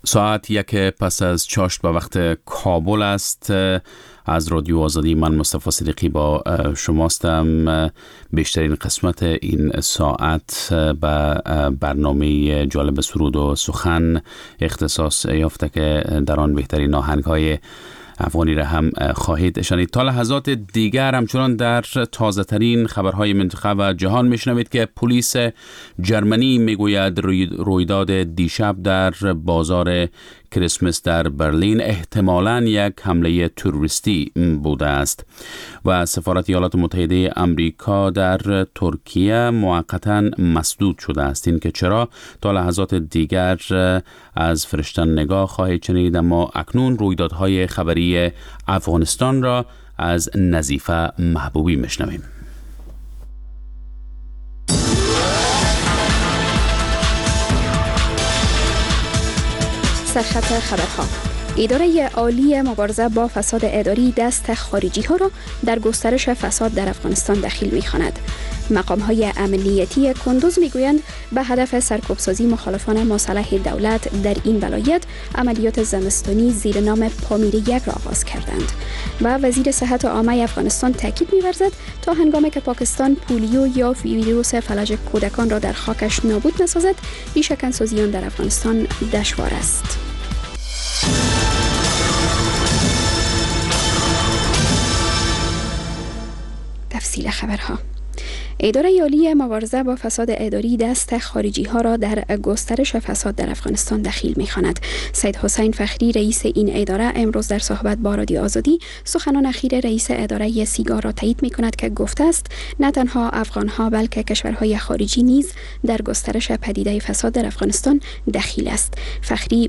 ساعت 1 پس از چاشت به وقت کابل است. از رادیو آزادی من مصطفی صدیقی با شماستم. بیشترین قسمت این ساعت به برنامه جالب سرود و سخن اختصاص یافته که در آن بهترین آهنگ‌های افغانی را هم خواهید شنید. تا لحظات دیگر همچنان در تازه ترین خبرهای منطقه و جهان میشنوید که پلیس جرمنی میگوید رویداد دیشب در بازار کریسمس در برلین احتمالاً یک حمله تروریستی بوده است و سفارت ایالات متحده آمریکا در ترکیه موقتاً مسدود شده است. این که چرا تا لحظات دیگر از فرشتن نگاه خواهید شنید، اما اکنون رویدادهای خبری افغانستان را از نظیفه محبوبی میشنویم. سرخط خبرها. اداره عالی مبارزه با فساد اداری دست خارجی ها را در گسترش فساد در افغانستان دخیل می‌خواند. مقام‌های امنیتی کندوز می‌گویند به هدف سرکوب‌سازی مخالفان مصالح دولت در این ولایت عملیات زمستانی زیر نام پامیر 1 را آغاز کردند. و وزیر صحت عامه افغانستان تاکید می‌ورزد تا هنگامی که پاکستان پولیو یا ویروس فلج کودکان را در خاکش نابود نسازد، ریشه‌کن‌سازی آن در افغانستان دشوار است. تفصیل خبرها. اداره عالی مبارزه با فساد اداری دست خارجی ها را در گسترش فساد در افغانستان دخیل می‌خواند. سید حسین فخری رئیس این اداره امروز در صحبت با رادیو آزادی سخنان اخیر رئیس اداره سیگار را تایید می‌کند که گفته است نه تنها افغان ها بلکه کشورهای خارجی نیز در گسترش پدیده فساد در افغانستان دخیل است. فخری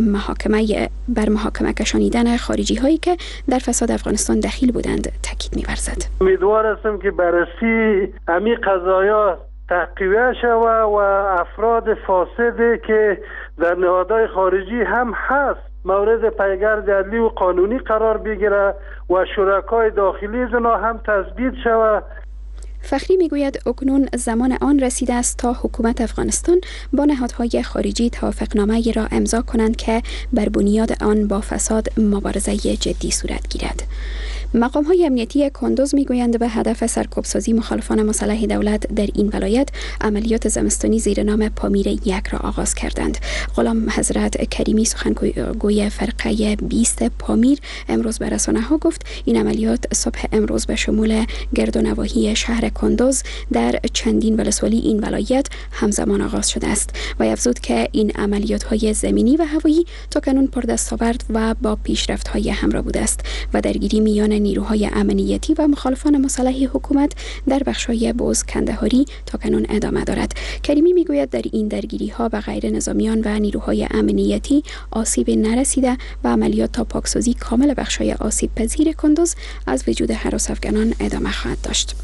بر محاکمه کشانیدن خارجی هایی که در فساد افغانستان دخیل بودند تاکید می‌ورزد. امیدوار هستم که بررسی همین قضایا تقویه شود و افراد فاسدی که در نهادهای خارجی هم هست مورد پیگرد عدلی و قانونی قرار بگیره و شرکای داخلی زنا هم تثبیت شود. فخری میگوید اکنون زمان آن رسیده است تا حکومت افغانستان با نهادهای خارجی توافقنامه‌ای را امضا کنند که بر بنیاد آن با فساد مبارزه جدی صورت گیرد. مقام‌های امنیتی کندوز میگویند به هدف سرکوب‌سازی مخالفان مصالح دولت در این ولایت عملیات زمستانی زیر نام پامیر 1 را آغاز کردند. غلام حضرت کریمی سخنگوی فرقه 20 پامیر امروز به رسانه‌ها گفت این عملیات صبح امروز به شمول گرد و نواحی شهر کندوز در چندین ولسوالی این ولایت همزمان آغاز شده است و افزود که این عملیات‌های زمینی و هوایی تاکنون پردستاورد و با پیشرفت‌های همراه بوده است و درگیری میان نیروهای امنیتی و مخالفان مصالح حکومت در بخش‌های بوز کندهاری تاکنون ادامه دارد. کریمی میگوید در این درگیری‌ها به غیر نظامیان و نیروهای امنیتی آسیب نرسیده و عملیات تا پاکسازی کامل بخش‌های آسیب پذیر کندوز از وجود هراس افغانان ادامه خواهد داشت.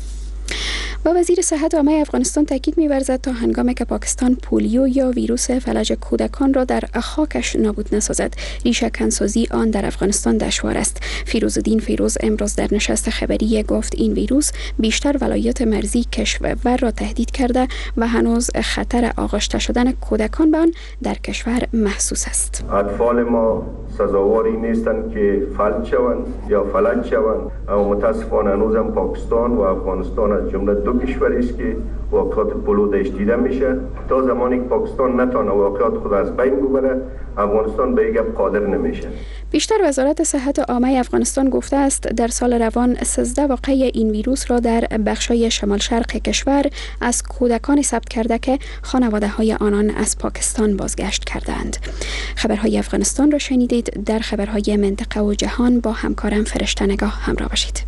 و وزیر صحت عامه افغانستان تاکید می‌ورزد تا هنگامی که پاکستان پولیو یا ویروس فلج کودکان را در خاکش نابود نسازد، ریشه‌کن‌سازی آن در افغانستان دشوار است. فیروزالدین فیروز امروز در نشست خبری گفت این ویروس بیشتر ولایات مرزی کشور را تهدید کرده و هنوز خطر آغشته شدن کودکان به آن در کشور محسوس است. اطفال ما سزاواری نیستند که فلج شوند یا فلج شوند، اما متاسفانه هنوزم پاکستان و افغانستان از جمله دو کشوری است که واقعات پولو داشت دیده میشه. تا زمانی که پاکستان نتونه واقعات خود از بین ببره، افغانستان به یک قادر نمیشه. بیشتر وزارت صحت عامه افغانستان گفته است در سال روان 13 واقعه این ویروس را در بخشای شمال شرق کشور از کودکان ثبت کرده که خانواده‌های آنان از پاکستان بازگشت کردند. خبرهای افغانستان را شنیدید. در خبرهای منطقه و جهان با همکارم فرشته نگاه همراه باشید.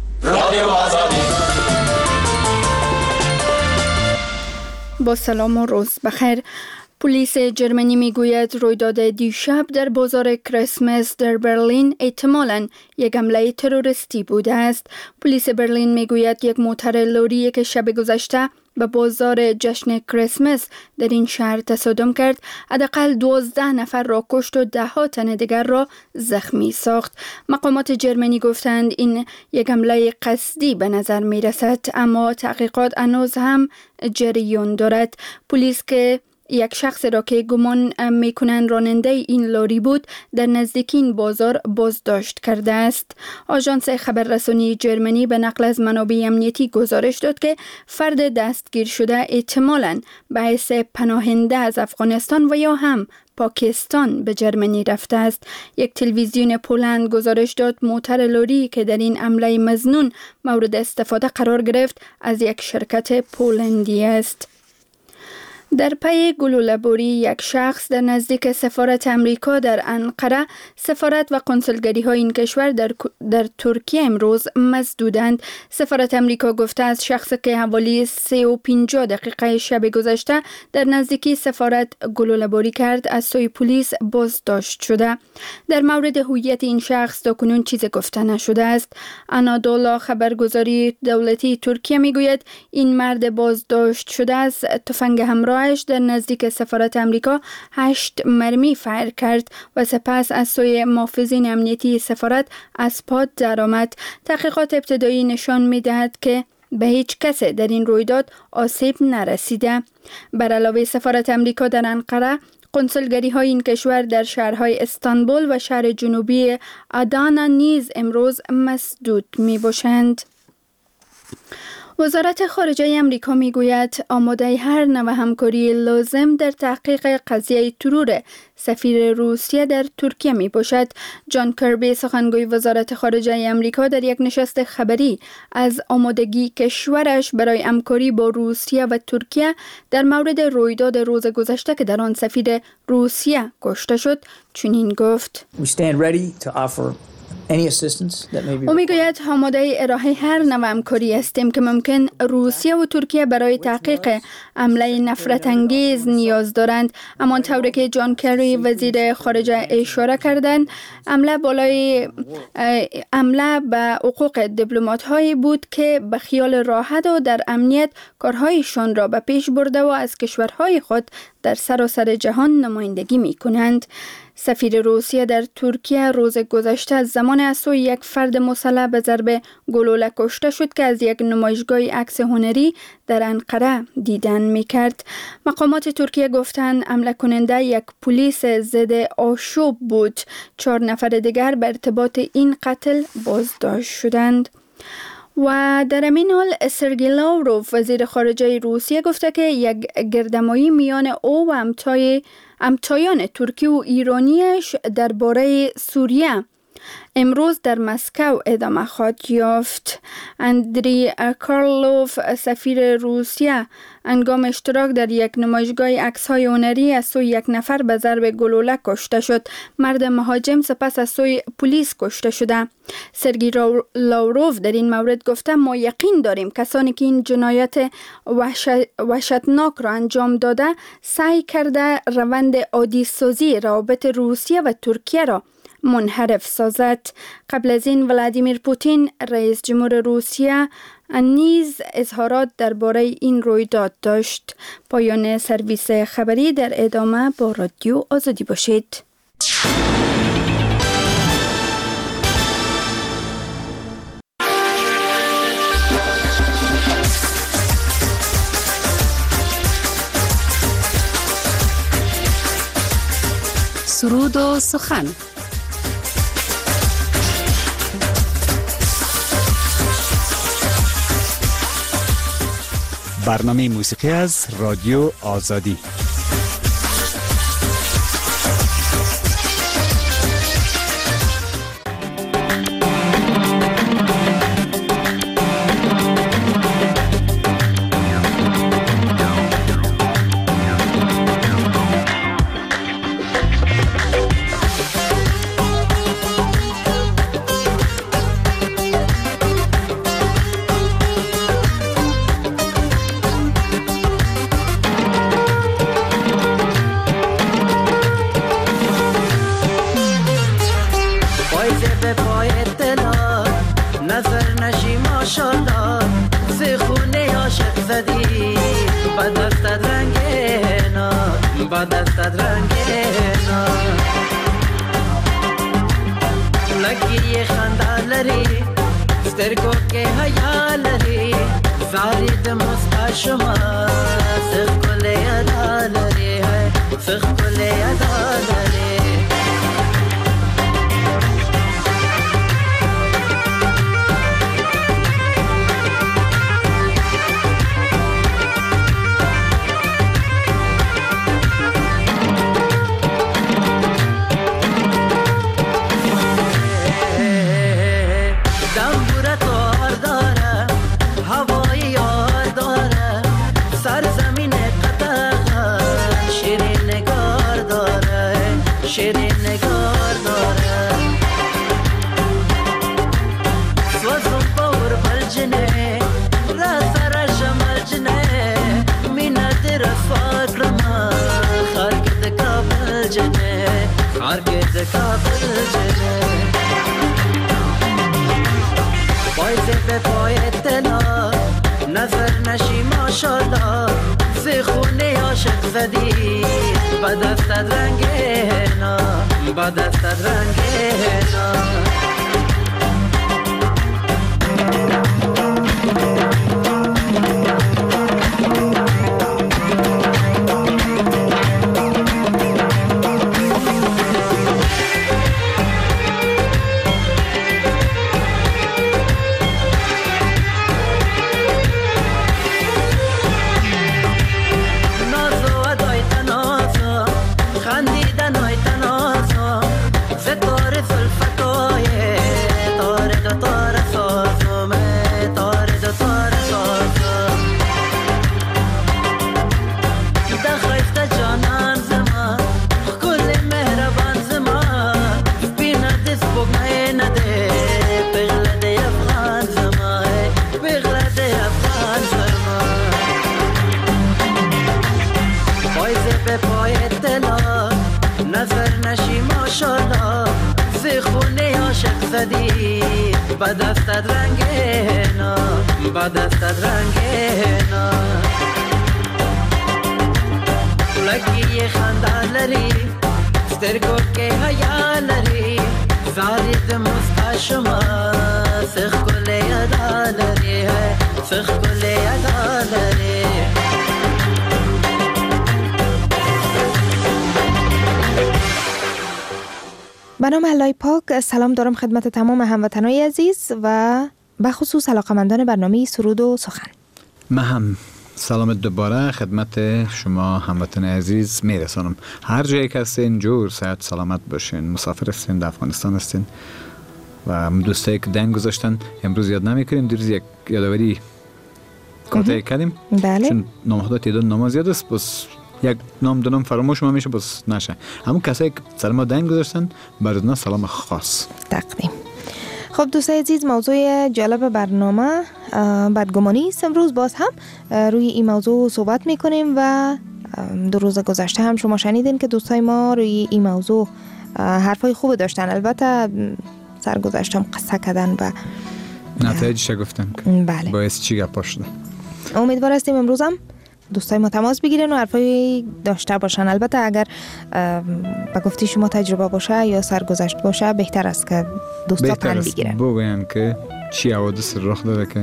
با سلام و روز بخیر. پلیس جرمنی میگوید رویداد دیشب در بازار کریسمس در برلین احتمالاً یک حمله تروریستی بوده است. پلیس برلین میگوید یک موتر لوری که شب گذشته به بازار جشن کریسمس در این شهر تصادم کرد حداقل 12 نفر را کشت و 10 تن دیگر را زخمی ساخت. مقامات جرمنی گفتند این یک حمله قصدی به نظر می رسد، اما تحقیقات هنوز هم جریان دارد. پلیس که یک شخص را که گمان میکنند راننده این لاری بود در نزدیکی این بازار بازداشت کرده است. آژانس خبررسانی جرمنی به نقل از منابع امنیتی گزارش داد که فرد دستگیر شده احتمالاً به حیث پناهنده از افغانستان و یا هم پاکستان به جرمنی رفته است. یک تلویزیون پولند گزارش داد موتر لوری که در این حمله مظنون مورد استفاده قرار گرفت از یک شرکت پولندی است. در پی گلوله‌باری یک شخص در نزدیک سفارت امریکا در انقره، سفارت و کنسولگری های این کشور در ترکیه امروز مسدودند. سفارت امریکا گفته از شخصی که حوالی 3:50 دقیقه شب گذشته در نزدیکی سفارت گلوله‌باری کرد از سوی پلیس بازداشت شده. در مورد هویت این شخص تاکنون چیزی گفته نشده است. آنادولا خبرگزاری دولتی ترکیه میگوید این مرد بازداشت شده از تفنگ همراه در نزدیک سفارت امریکا 8 مرمی فایر کرد و سپس از سوی محافظین امنیتی سفارت از پا درآمد. تحقیقات ابتدایی نشان می‌دهد که به هیچ کس در این رویداد آسیب نرسیده. بر علاوه سفارت امریکا در انقره، کنسولگری های این کشور در شهرهای استانبول و شهر جنوبی آدانا نیز امروز مسدود می باشند. وزارت خارجه امریکا میگوید آماده هر نوع همکاری لازم در تحقیق قضیه ترور سفیر روسیه در ترکیه می باشد. جان کربی سخنگوی وزارت خارجه امریکا در یک نشست خبری از آمادگی کشورش برای همکاری با روسیه و ترکیه در مورد رویداد روز گذشته که در آن سفیر روسیه کشته شد چنین گفت: او میگوید آماده ارائه هر نوع همکاری هستیم که ممکن روسیه و ترکیه برای تحقیق حمله نفرت انگیز نیاز دارند. اما طوری که جان کری وزیر خارجه اشاره کردند، حمله به حقوق دیپلمات هایی بود که به خیال راحت و در امنیت کارهایشان را به پیش برده و از کشورهای خود در سراسر جهان نمایندگی می کنند. سفیر روسیه در ترکیه روز گذشته از زمان از سوی یک فرد مسلح به ضرب گلوله کشته شد که از یک نمایشگاه عکس هنری در انقره دیدن می‌کرد. مقامات ترکیه گفتند حمله کننده یک پلیس ضد آشوب بود. 4 نفر دیگر به ارتباط این قتل بازداشت شدند. و در این حال سرگئی لاوروف وزیر خارجه روسیه گفته که یک گردهمایی میان او و همتایان ترکی و ایرانیش درباره سوریه امروز در مسکو ادامه خواهد یافت. اندری کارلوف سفیر روسیه هنگام اشتراک در یک نمایشگاه عکس‌های هنری از سوی یک نفر به ضرب گلوله کشته شد. مرد مهاجم سپس از سوی پلیس کشته شده. سرگئی لاوروف در این مورد گفته ما یقین داریم کسانی که این جنایت وحشتناک را انجام داده سعی کرده روند عادی سازی روابط روسیه و ترکیه را منحرف سازد. قبل از این ولادیمیر پوتین رئیس جمهور روسیه نیز اظهارات درباره این رویداد داشت. پایان سرویس خبری، در ادامه با رادیو آزادی باشید. سرود و سخن. برنامه موسیقی از رادیو آزادی. زارید مستشما سخ کلی ادالری سخ کلی ادالری شیرین نگار داره سوزم باور بلجنه راسر جمال جنه مینت رفاق رما خارگد کابل جنه خارگد کابل جنه پایزه به پای تلا نظر نشی ماشالله زی خونه عاشق زدی با دستت رنگینا با دستت رنگینا با دستت رنگینا با دستت رنگینا لکی خندالری سترگو که حیالری زارید مستشما سخ کلی ادالری سخ کلی ادالری به نام الله پاک سلام دارم خدمت تمام هموطنان عزیز و به خصوص علاقمندان برنامه سرود و سخن. من هم سلام دوباره خدمت شما هموطن عزیز میرسانم. هر جایی که هستین جور صحت سلامت باشین. مسافر هستین، در افغانستان هستین و دوستایی که دنگ گذاشتن امروز یاد نمیکنیم. دیروز یک یادآوری کوتاه کردیم. بله. چون نامحدود تعداد نماز یاد است، بس یک نام دو نام فراموش ما میشه، بس نشه. همون کسایی که سر ما دنگ گذاشتن براتون سلام خاص تقدیم. خب دوستای عزیز، موضوع جالب برنامه بدگمانی است. امروز باز هم روی این موضوع صحبت میکنیم و دو روز گذشته هم شما شنیدین که دوستای ما روی این موضوع حرفای خوب داشتن. البته سرگذشت هم قصه کردن و نتایجش گفتن. بله. باعث چی گپ شده. امیدوار هستیم امروز هم دوستای ما تماس بگیرن و حرفای داشته باشن. البته اگر به گفته شما تجربه باشه یا سرگذشت باشه بهتر است که دوستا پند بگیرن. بگوین که چی حوادث رخ داده که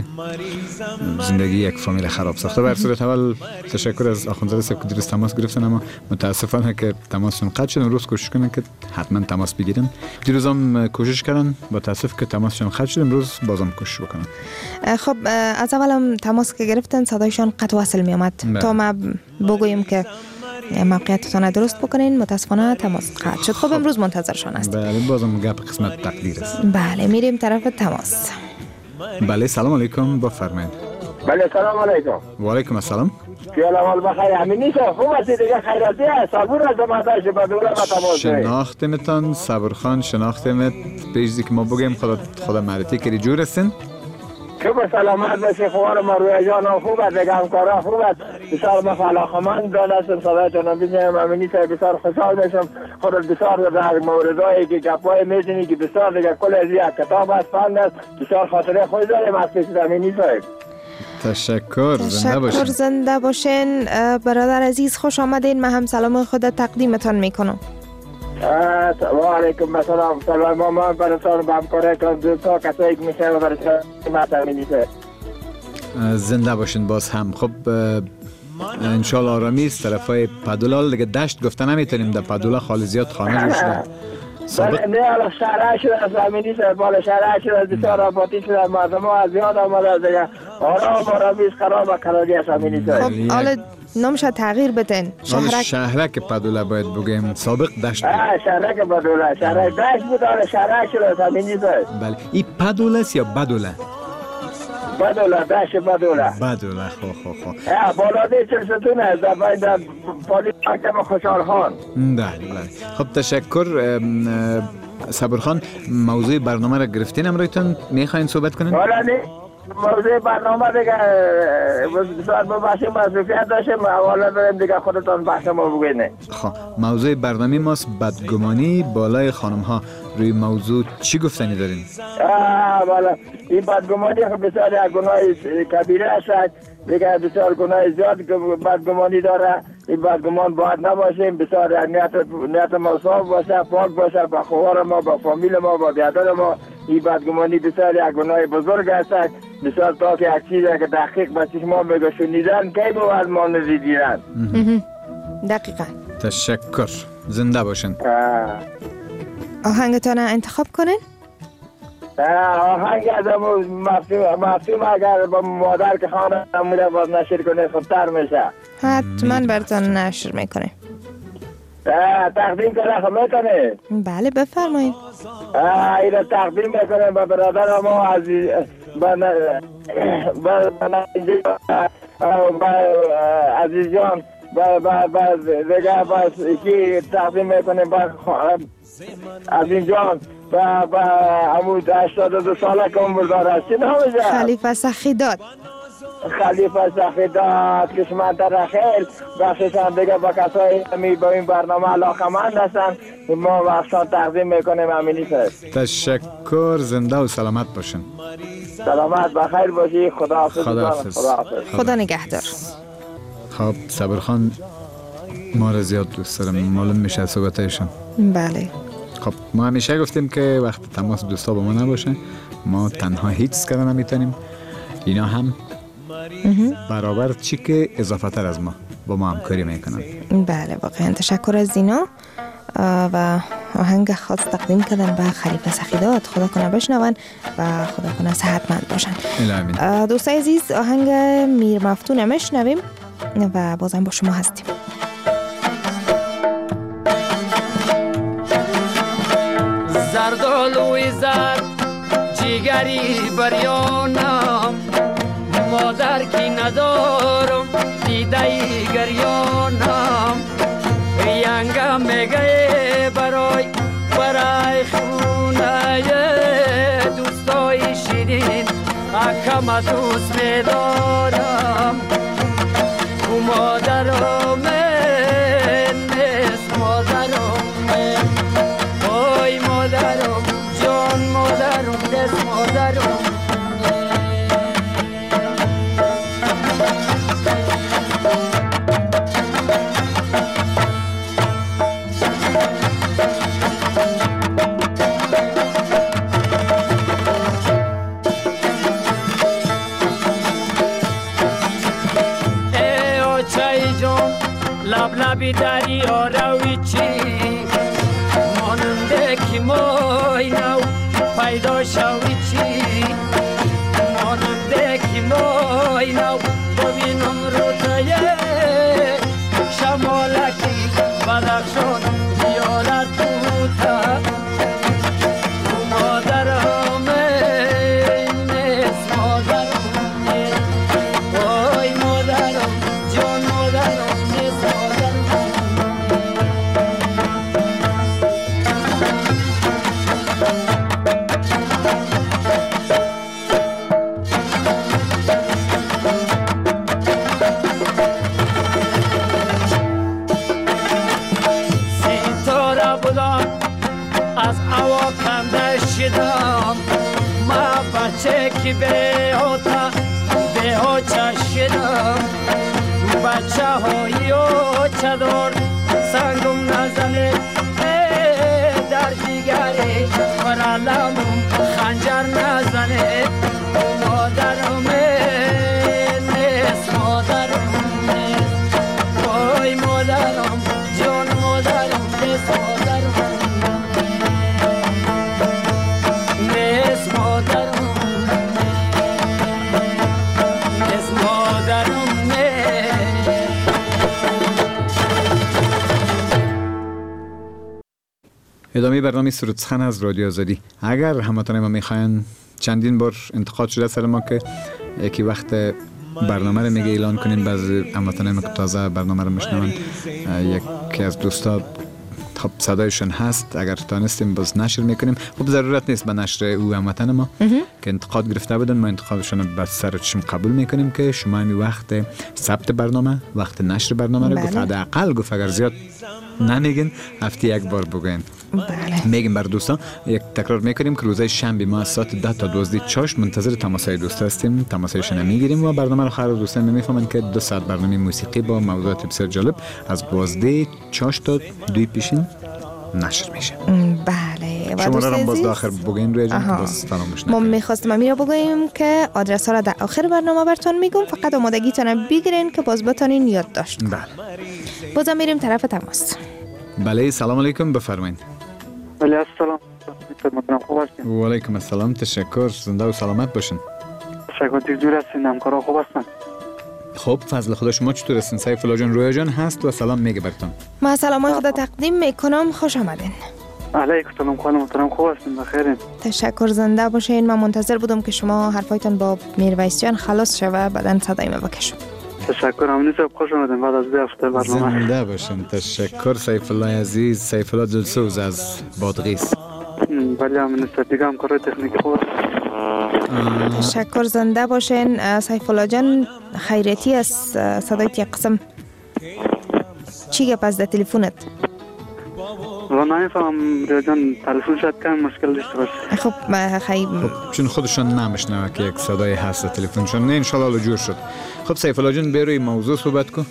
زندگی یک فامیل خراب ساخته. بر صورت اول تشکر از آخوندزاده صاحب که درست تماس گرفتن، اما متاسفانه که تماسشون قطع شد. امروز کوشش کنن که حتما تماس بگیرن. دیروز هم کوشش کردن، با تاسف که تماسشون قطع شد. امروز بازم کوشش بکنن. خب از اول هم تماس که گرفتن صدایشان قطع وصل می اومد تا ما بگوییم که موقعیتتان درست بکنین. متاسفانه تماس قطع شد. خب امروز منتظرشان است. بله، بازم گپ قسمت تقدیر است. بله، میریم طرف تماس. بله، سلام علیکم، بفرمایید. بله، سلام علیکم. و علیکم السلام. خیال احوال بخیر. همین نیست خوب هستی دیگه؟ خیراتی است. صبور از ماتاش به دوره تماس. شناختمتان صبرخان، شناختمت. پیشی که ما بگیم خدا معرفی کردی جور هستین. خوب سلامت باشی. خوار ما روی جان خوب است دیگه، همکارا خوب است. بسیار ما علاقمند دانستم صدایتون بشنوم. همین نیست بسیار خوشحال میشم. خودت بسیار در موردایی که گپای میزنی که بسیار دیگه کل از یک کتاب است، فند است. بسیار خاطره خوش داریم از پیش همین نیست. تشکر، زنده باشین. تشکر، زنده باشین. برادر عزیز خوش آمدین. من هم سلام خودت تقدیمتان میکنم. و علیکم السلام. سلام ما براتون با همکارتون دو تا کسایی که میشه و براتون خدمت همین نیست. زنده باشین باز هم. خب انشالله آرامی است طرفای پدولا. دیگه دشت گفته نمیتونیم، در پدولا خالی زیاد خانه جوش شده. نه حالا شرعه شده از زمینی شده، بالا شرعه شده از بسیار آبادی شده، مردم ها از زیاد آمده از دیگه آرامی است، خراب و قراری از زمینی شده. خب حالا نامش تغییر بدن. شهرک پدولا باید بگیم، سابق دشت بود. شهرک پدولا، شهرک دشت بود، حالا شهرک شده از زمینی شده. بله. این پدولا است یا بدولا؟ بدولا، دشت بدولا. بدولا. خب بالاده چلستون است در پالیس محکم خوشحال خان. بله. خب تشکر. صبرخان، موضوع برنامه را گرفتین امرویتون میخواین صحبت کنین؟ حالا نه موضوع برنامه دیگه بسیار ببخشیم مصروفیت داشتیم، حوالا داریم دیگه خودتان بحث ما بگوینه. خب موضوع برنامه ماست بدگمانی بالای خانم ها. روی موضوع چی گفتنی دارین؟ بالا این بدگمانی بسیار یک گناه کبیره است دیگه، بسیار گناه زیاد بدگمانی داره. این بدگمان باید نباشیم، بسیار نیت ما صاف باشه، پاک باشه، با خوار ما، با فامیل ما، با بیادر ما. این بدگمانی بسیار یک گناه بزرگ است، بسیار تا که یک چیزی که دقیق با چشما بگه شنیدن کی بود ما ندیدن. دقیقا. تشکر. زنده باشن. آهنگتان انتخاب کنین؟ آهنگ از مفتوم اگر با مادر که خانه نموده باز نشر کنه خودتر میشه. حتما براتون نشر میکنه. تقدیم کنه خب میکنه؟ بله بفرمایید. اینا تقدیم میکنه با برادر ما عزیز، عزیز جان، دیگه باز یکی تقدیم میکنه با عزیز جان و عمود 82 ساله که عمر داره. چی نامشه؟ خلیفه سخیداد. خلیفه سخیداد کشمندر خیل بخششان دیگه با کسایی همی با این برنامه علاقمند هستن، ما بخشان تقدیم میکنیم. امینی سر تشکر. زنده و سلامت باشن. سلامت بخیر باشی. خداحافظ. خدا نگهدار. خب صبرخان ما را زیاد دوست دارم، معلوم میشه صحبتایشان. بله. خب ما همیشه گفتیم که وقت تماس دوستا با ما نباشه ما تنها هیچ کردن نمیتونیم. اینا هم برابر چی که اضافه تر از ما با ما همکاری میکنن. بله واقعا تشکر از اینا. و آهنگ خاص تقدیم کردن به خلیفه سخیداد. خدا کنه بشنون و خدا کنه صحتمند باشن. دوستای عزیز آهنگ میر مفتون میشنویم و بازم با شما هستیم. زردالوی زرد جیگری بریانم، مادر کی ندارم دیده گریانم، ینگم میگه برای خونه دوستای شیرین اکم دوست میدارم. او مادرم نیست، مادرم وای مادرم جان، مادرم نیست، مادرم لبی دریا روی چی ماننده که مای نو پیدا شوی چی، ماننده که مای نو ببینم روتای شمالکی بدخشان دیارت بوده. مادرم نیست، مادرم نیست، وای مادرم جان، مادرم نیست، ما بچه کی به ها چشیدم، بچه های چدار سنگم نزنه در دیگری برالم خنجر نزنه. مادرم ادامه برنامه سرود سخن از رادیو آزادی. اگر هموطنان ما میخواین، چندین بار انتقاد شده سر ما که یکی وقت برنامه رو میگه اعلان کنین، بعضی هموطنان ما که تازه برنامه رو میشنون، یکی از دوستا خب صدایشون هست، اگر تانستیم باز نشر میکنیم. خب ضرورت نیست به نشر او هموطن ما که انتقاد گرفته بودن، ما انتقادشون رو به سر چشم قبول میکنیم که شما می وقت ثبت برنامه، وقت نشر برنامه رو گفت حداقل گفت اگر زیاد نمیگین هفته یک بار بگوین. میگیم بر دوستان، یک تکرار میکنیم که روزهای شنبه ما از ساعت 10 تا 12 چاش منتظر تماسای دوست هستیم. تماسایشون میگیریم و برنامه رو خیر دوستان میفهمن که 2 ساعت برنامه موسیقی با موضوعات بسیار جالب از 12 چاش تا 2 پیشین نشر میشه. بله. شما را باز آخر بگیم روی جان باز فراموش نکنید. ما میخواستم امیرا بگویم که آدرس ها را در آخر برنامه براتون میگم، فقط آمادگیتون بگیرین که باز بتونین یاد داشت. بله. بازم میریم طرف تماس. بله سلام علیکم، بفرمایید. بله السلام. خدمتتون خوب هستین؟ و علیکم السلام، تشکر، زنده و سلامت باشین. تشکر، دیر هستین، همکارا خوب هستن؟ خب فضل خدا، شما چطور هستین؟ سیف الله جان رویا جان هست و سلام میگه براتون. ما سلامای خدا تقدیم میکنم، خوش آمدین. علیکم السلام خانم محترم، خوب هستین؟ بخیرین؟ تشکر، زنده باشین. من منتظر بودم که شما حرفایتون با میرویس جان خلاص شوه، بعدن صدای ما بکشم. تشکر، امنی صاحب خوش آمدین بعد از 2 هفته برنامه. زنده باشین. تشکر سیف الله عزیز، سیف الله دلسوز از بادغیس. بله امنی صاحب، دیگه همکارای تکنیکی خوب هستین؟ تشکر، زنده باشین. سیف الله جان خیرتی از صدایت یک قسم چی گپ از تلفنت؟ والله نمیفهم ریا جان، تلفن شاید کم مشکل داشته باشه. خب چون خودشون نمیشنوه که یک صدای هست تلفنشون. نه انشالله جور شد. خب سیف الله جان بیروی موضوع صحبت کن.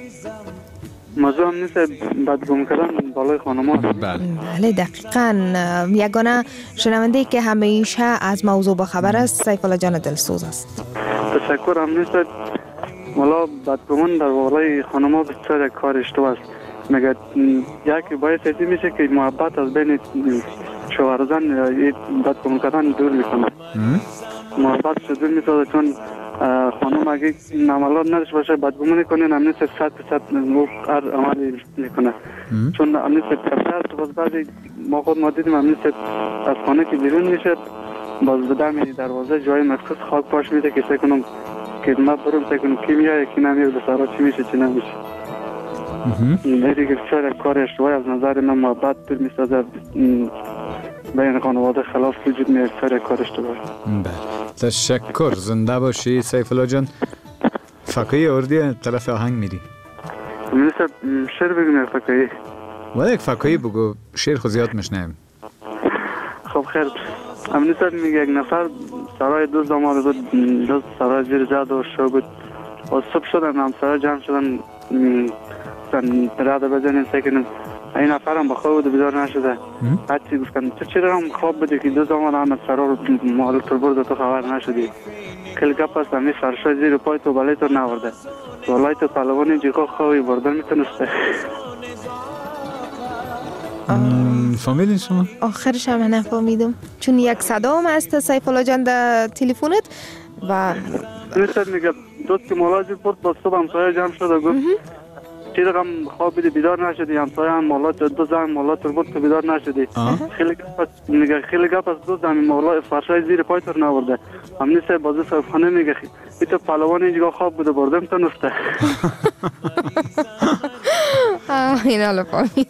موضوع هم نیست بدگم کردن بالای خانم‌ها. بله دقیقاً. یگانه شنونده که همیشه از موضوع با خبر است سیف الله جان دلسوز است. تشکر، هم نیست والا بدگمان در بالای خانم‌ها بسیار یک کار اشتباه است. مگر یکی باید سیزی میشه که محبت از بین شوهر و زن بدگمان کردن دور میکنه. محبت شو دور میسازه، چون خانم اگه عملات نداشته باشه بدگمانی کنه، هم 100% هر عملی میکنه. چون هم نیست باز بعضی ما خود ما دیدیم هم نیست از خانه که بیرون میشه باز به دم دروازه جای مخصوص خاک پاش میده که سکنم که ما برم سکنم کی میاد کی نمیاد، به سرا چی میشه چی نمیشه. دیگه بسیار کار اشتباهی از نظر من. محبت دور میسازه بین خانواده خلاف وجود میاد، بسیار کار اشتباهی. بله تشکر، زنده باشی سیف الله جان. فقیه اردی طرف آهنگ میری؟ مثل شعر بگیم یک فقیه. ولی یک فقیه بگو، شعر خود زیاد مشنیم. خب خیر، امنیت میگه یک نفر سرای دوست داماد بود، دوست سرای زیر زد و شو بود و صبح شدن هم سرای جمع شدن راده بزنین سکنن. این نفر هم بخواه بود بیدار نشده. حتی گفتن تو چرا هم خواب بودی که دوست داماد هم سرا رو محلت رو برد و تو خبر نشدی. خیلی گپ است، همی سرشای زیر پای تو بلای تو نورده. والای تو پلوانی جیگاه خواهی بردن میتونسته. فامیلین شما؟ آخرش هم نفهمیدم، چون یک صدا هم هست سیف الله جان در تلفنت و مثل میگه دوست که ملاجی بود با صبح همسایه جمع شد و گفت چی رقم خواب بیدی بیدار نشدی، همسایه هم مالات دو زن مالات رو بود که بیدار نشدی. خیلی گپ از دو زن مالا فرشای زیر پای تر نورده. هم نیسته بازی صاحب خانه میگه ای تو پلوان اینجا خواب بوده بردم تا نفته. این حالا فهمید.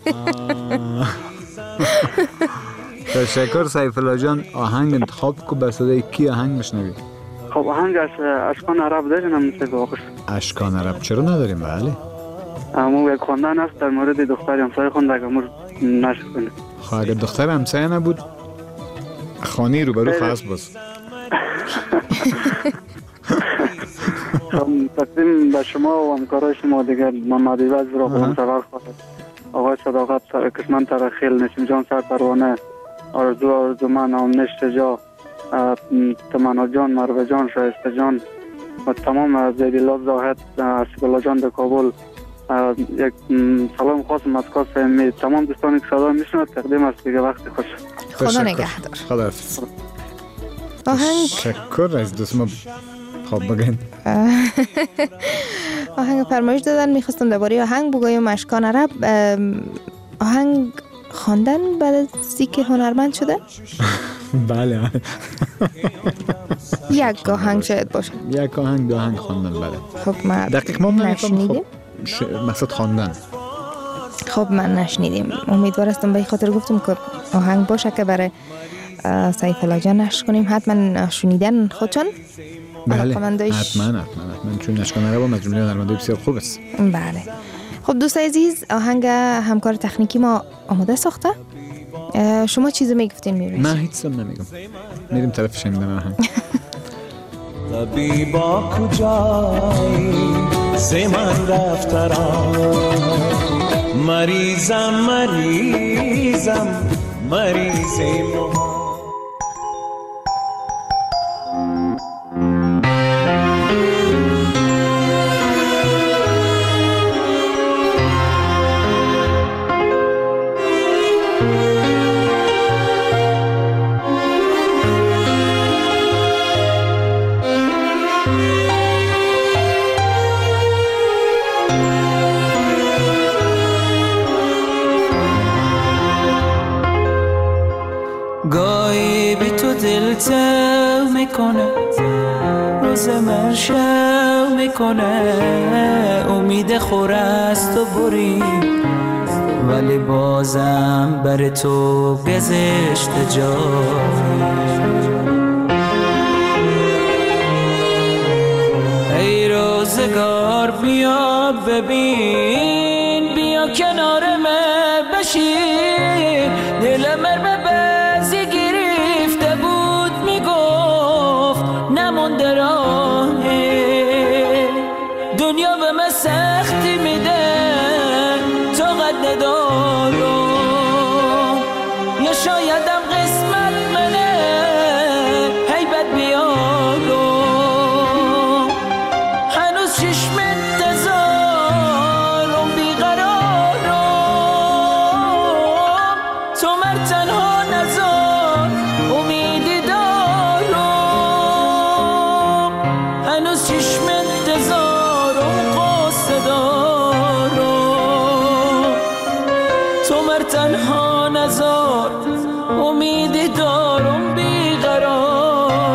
تشکر سیف الله جان. آهنگ انتخاب کو به صدای کی آهنگ میشنوی؟ خب آهنگ اشکان عرب داریم هم مثل واقعش. اشکان عرب چرا نداریم؟ بله اما یک خواندن هست در مورد دختر همسایه خونده اگر مور نشد کنه. خب اگر دختر همسایه نبود خانی رو برو خواست باز. تقدیم به شما و همکارای شما دیگر محمد ایوز را قوم سوار خواهد. آقای صداقت کسمان ترخیل، نشیم جان سر پروانه، آرزو من آمنش جا، تمنا جان، مروه جان، شایسته جان و تمام زیدیلات زاهد، حسیب الله جان در کابل. یک سلام خاصم از کاس تمام دوستانی که صدا میشنند تقدیم است. دیگه وقت خوش. خدا نگهدار. خدا حافظ. آهنگ شکر از دوست ما. خب بگین آهنگ فرمایش دادن، میخواستم درباره آهنگ بگویم. اشکان عرب آهنگ خواندن بعد از اینکه هنرمند شده؟ بله. یک آهنگ شاید باشه. یک آهنگ، دو آهنگ خواندن. بله. خب ما دقیق ما نشنیدیم. مقصد خواندن. خب من نشنیدیم. امیدوار هستم به خاطر گفتم که آهنگ باشه که برای سیف الله جان نشر کنیم. حتما شنیدن خودشان. بله حتما چون نشکانه رو با مجموعه هنرمندای بسیار خوب است. بله. خب دوستای عزیز، آهنگ همکار تکنیکی ما آماده ساخته. شما چیزی میگفتین میرید؟ من هیچ چیزی نمیگم. میریم طرف شنیدن آهنگ. طبیبا کجایی ز من رفت را، مریضم مریضم گاهی بی تو دل تو میکنه، روز من شو میکنه، امید خور است و بری، ولی بازم بر تو گذشت جایی. ای روزگار بیا ببین، بیا کنار من بشین، دل من ببزی گرفته بود میگفت نمونده راهه، دنیا به من سختی میده طاقت ندارم، یا شایدم قسمت منه هیبت بیارم، هنوز چشم انتظارم بیقرارم، تو مر تنها نذار امیدی دارم، هنوز چشم انتظارم قصه دارم، تو مر تنها نذار امیدی دارم بیقرارم.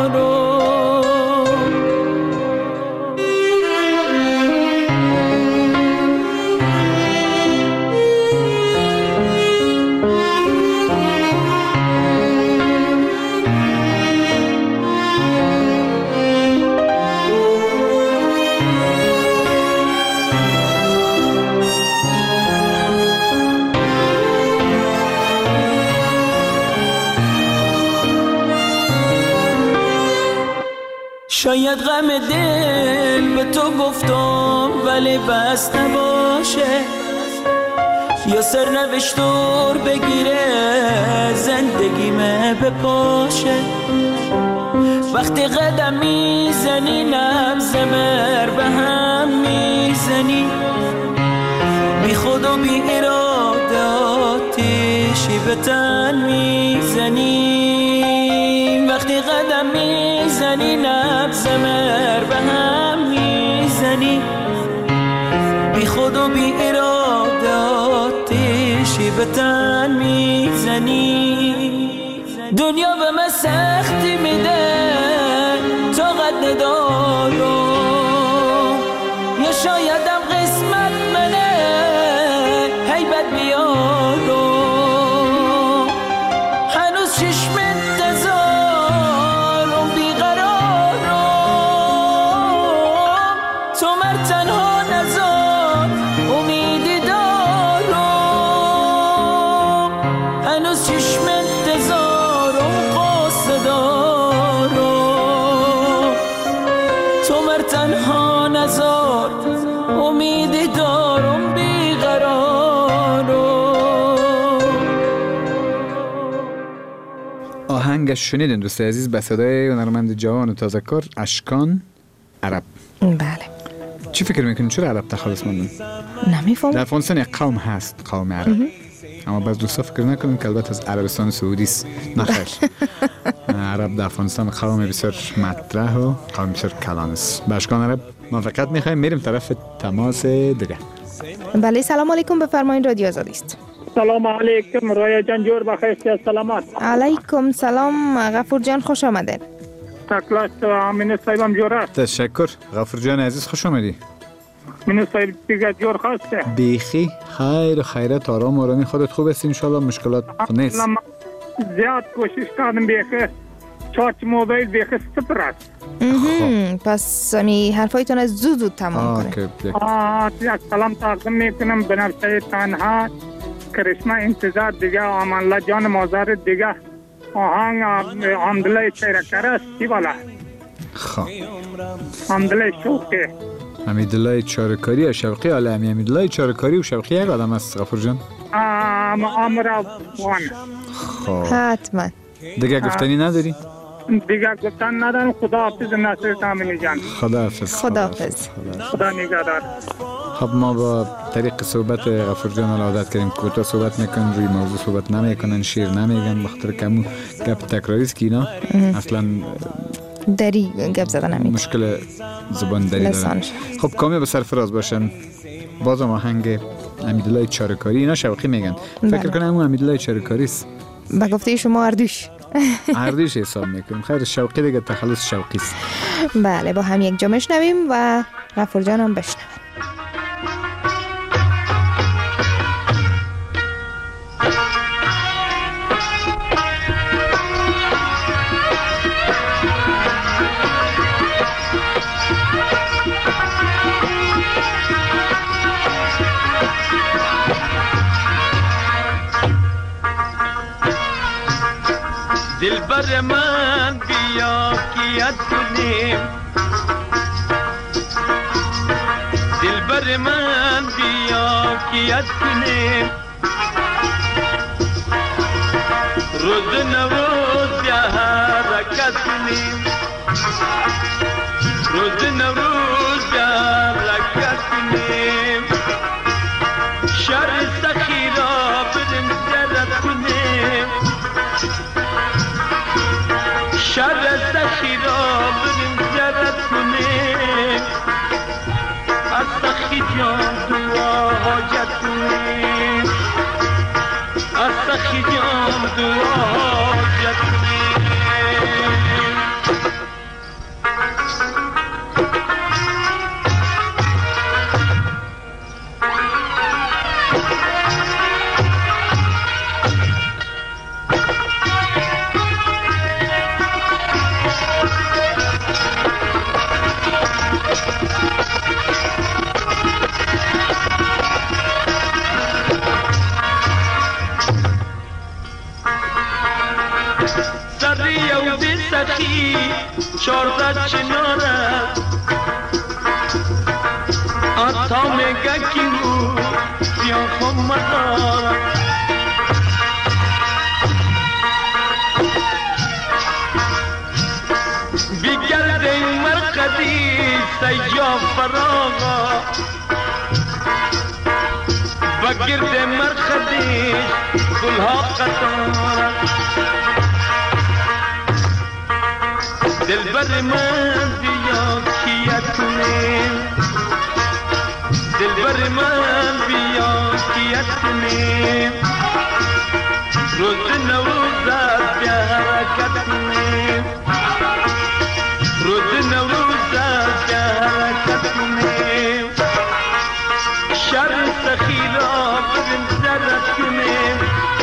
شاید غم دل به تو گفتم ولی بس نباشه، یا سرنوشتور بگیره زندگیمه بپاشه، وقتی قدم میزنی نبض مر به هم میزنی، بی خود و بی اراده آتیشی به تن میزنی، وقتی قدم میزنی نبض مر به هم میزنی، بی خود و بی اراده آتیشی به تن میزنی، دنیا به من سختی میده طاقت ندارم، یا شایدم قسمت منه هیبت بیارم، هنوز چشم انتظارم بیقرارم، تو مر تنها نذار امیدی دارم، هنوز چشم انتظارم قصه دارم، تو مر تنها نذار امیدی دارم بیقرارم. آهنگش شنیدین دوست عزیز به صدای هنرمند جوان و تازه کار اشکان عرب. بله. چی فکر میکنین چرا عرب تخلص موندن؟ نمیفهم. در افغانستان یک قوم هست، قوم عرب. اما بعض دوستا فکر نکنن که البته از عربستان سعودی است. نخیر. عرب در افغانستان قوم بسیار مطرح و قوم بسیار کلان است. به اشکان عرب موافقت میخوایم، میریم طرف تماس دیگه. بله سلام علیکم، بفرمایید رادیو آزادی است. سلام علیکم رویا جان، جور بخیر، سلامت. علیکم سلام غفور جان، خوش آمدید. تکلاس و امین صاحبم جور است. تشکر غفور جان عزیز، خوش آمدی. امین صاحب دیگه جور خواسته. بیخی خیر و خیرت، آرام آرامی، خودت خوب است ان شاء الله، مشکلات نیست. زیاد کوشش کردم بیخی چارج موبایل بیخی صفر است. پس می حرفایتون از زود تمام کنید. یک سلام تقدیم میکنم به نفسه تنها کرشمه انتظار دیگه، آمالله جان مازار دیگه، آهنگ حمدالله چیرکره است چی بالا؟ خب حمدالله شوقی، حمیدالله چارکاری و شوقی. حالا حمیدالله چارکاری و شوقی یک آدم است غفور جان؟ آمرا وان. خب حتما دیگه گفتنی نداری؟ دیگه گفتن ندارم. خدا حافظ ناصر تامینی جان. خدا حافظ. خدا حافظ. خدا نگهدار. خب ما با طریق صحبت غفور جان عادت کردیم کوتاه صحبت میکنن، روی موضوع صحبت نمیکنن، شعر نمیگن، بخاطر کمو گپ تکراری است که اینا اصلا دری گپ زدن نمیکنن، مشکل زبان دری دارن. خب کامی به سرفراز باشن. بازم آهنگ حمیدالله چارکاری، اینا شوقی میگن، فکر کنم اون حمیدالله چارکاری است. به گفته شما اردوش اردوش حساب میکنیم. خیر شوقی دیگه تخلص شوقی است. بله با هم یک جا میشنویم و غفور جان هم بشنویم. دلبر من بیا کیت کنیم، دلبر من بیا کیت کنیم، روز نوروز بیا حرکت کنیم، روز نوروز بیا حرکت کنیم، شهر سخی را بریم زیارت کنیم، شهر سخی را بریم زیارت کنیم، از سخی جان دعا حاجت کنیم، از سخی جان دعا حاجت کنیم. سخی چارده چناره آتا میگه کی رو بیا خم مداره، بیگرده این مرقدی سیاه فراغا، بگرده مرقدی گلها قطاره، دلبر من بیا کیت کنیم، دلبر من بیا کیت کنیم، روز نوروز بیا حرکت کنیم، روز نوروز بیا حرکت کنیم، شهر سخی را بریم زیارت کنیم،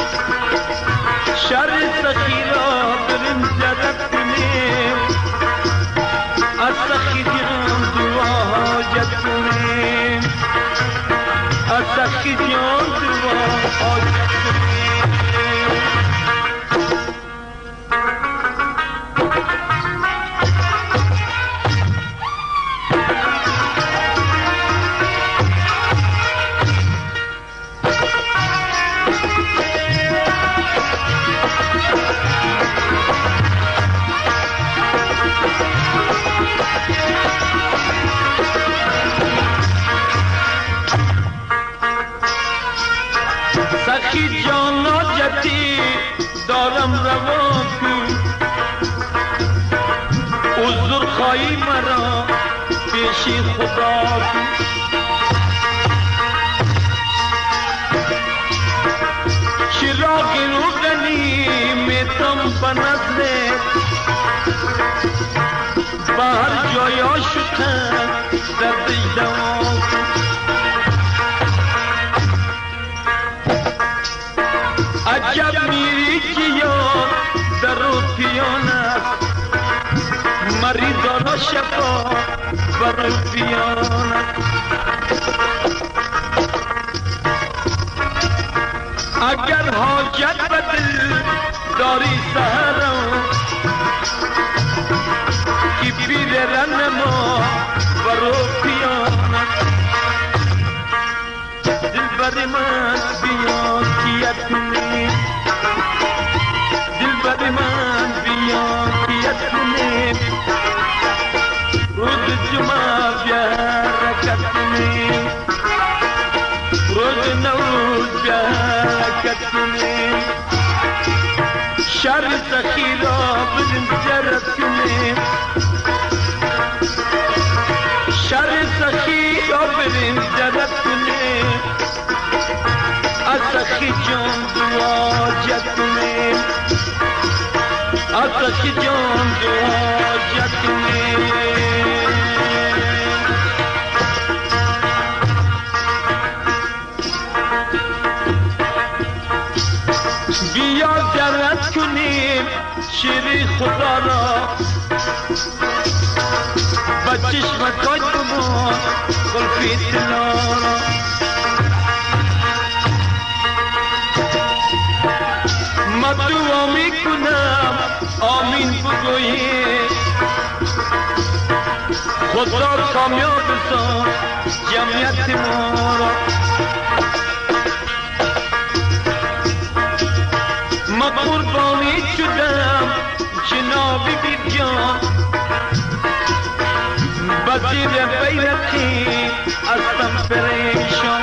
شهر سخی را بریم زیارت کنیم، از سخی جان دعا حاجت کنیم، از سخی جان دعا حاجت کنیم. سخی جان حاجتی دارم روا کن، عذر خواهی مرا پیش خدا کن، به نظر به هر جای آشتن در دیدم عجب میری که یا در رو پیان است مریضان شفا برای پیان است اگر حاجت به دل داری سهرم که پیر رن ما برو پیان دل بر من بیا کیت کنی دل بر من بیا کیت کنی روز جمعه بیا رکت کنی روز نوروز بیا رکت کنی شر سخی را بدن جرت کنی شر سخی را بدن جرت کنی از سخی جان دعا جت کنی از سخی جان دعا جت کنی بیا جرت کنیم شیر خدا را با چشمتای ما قلفی دلا را ما دعا میکنم آمین بگویی خدا کامیاب ساز جمعیت ما را ما قربانی شدم جناب بی جان بزیر بیرتی هستم پریشان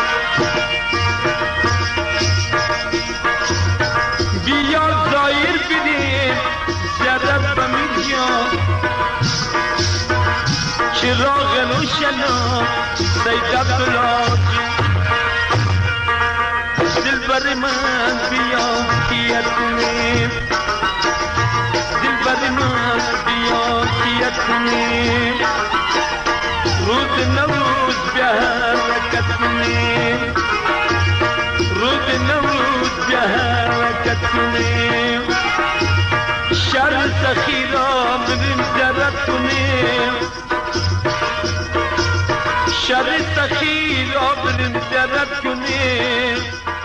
بیا زایر بدین زرد بمی جان چراغ روشنا سیدت بلاد دل بر من بیا کیت کنی دل بر من بیا کیت کنی روز نوروز بیا حرکت کنی روز نوروز بیا حرکت کنی شر سخی را بدین جرت کنی شر سخی را بدین جرت کنی